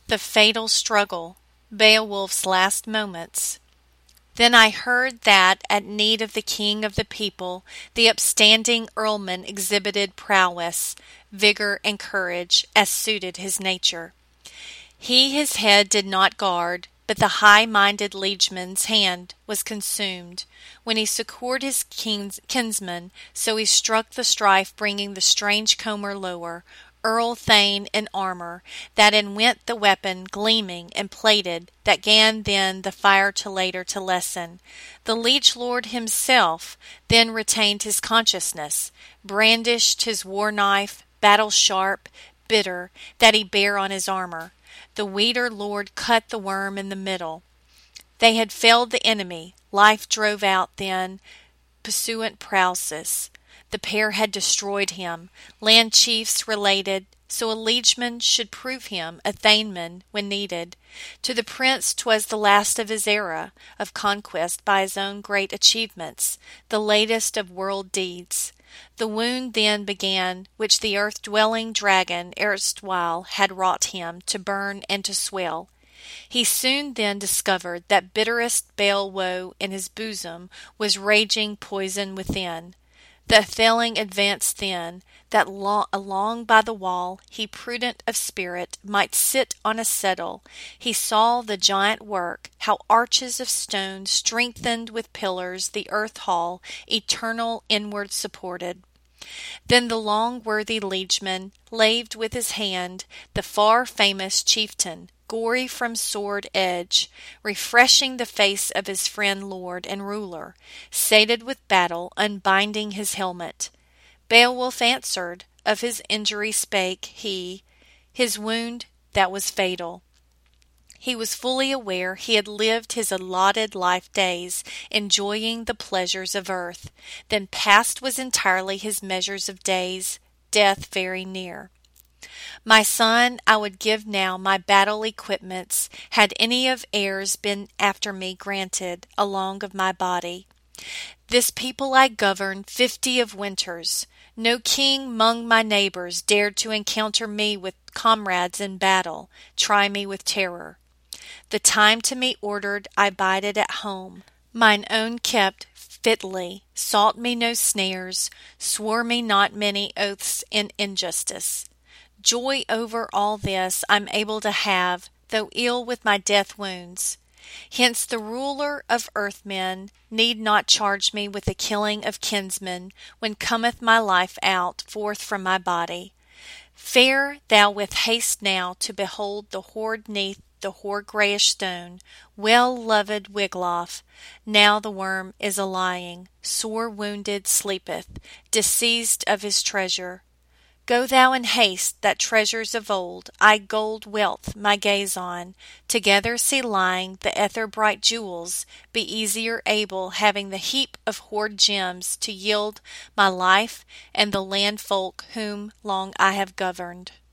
The fatal struggle, Beowulf's last moments. Then I heard that, at need of the king of the people, the upstanding earlman exhibited prowess, vigor, and courage, as suited his nature. He his head did not guard, but the high-minded liegeman's hand was consumed, when he succoured his kinsman, so he struck the strife, bringing the strange comer lower, Earl Thane in armour, that in went the weapon, gleaming and plated, that gan then the fire to later to lessen. The liege lord himself then retained his consciousness, brandished his war-knife, battle-sharp, bitter, that he bare on his armour. The Weder lord cut the worm in the middle. They had felled the enemy, life drove out then pursuant Prausus. The pair had destroyed him. Land chiefs related, so a liegeman should prove him a Thaneman when needed. To the prince 'twas the last of his era of conquest by his own great achievements, the latest of world deeds. The wound then began, which the earth-dwelling dragon erstwhile had wrought him to burn and to swell. He soon then discovered that bitterest bale woe in his bosom was raging poison within. The Atheling advanced then, that along by the wall he prudent of spirit might sit on a settle. He saw the giant work, how arches of stone strengthened with pillars the earth hall eternal inward supported. Then the long worthy liegeman laved with his hand the far famous chieftain, gory from sword edge, refreshing the face of his friend lord and ruler, sated with battle, unbinding his helmet. Beowulf answered, of his injury spake he, his wound that was fatal. He was fully aware he had lived his allotted life days, enjoying the pleasures of earth. Then past was entirely his measures of days, death very near. My son, I would give now my battle equipments, had any of heirs been after me granted, along of my body. This people I govern 50 of winters. No king 'mong my neighbours dared to encounter me with comrades in battle, try me with terror. The time to me ordered, I bided at home. Mine own kept fitly, sought me no snares, swore me not many oaths in injustice. Joy over all this I'm able to have, though ill with my death wounds. Hence the ruler of earthmen need not charge me with the killing of kinsmen when cometh my life out forth from my body. Fare thou with haste now to behold the hoard neath the hoar greyish stone, well-loved Wiglaf. Now the worm is a-lying, sore wounded sleepeth, diseased of his treasure. Go thou in haste, that treasures of old, I gold wealth my gaze on, together see lying the ether-bright jewels, be easier able, having the heap of hoard gems, to yield my life and the land folk whom long I have governed.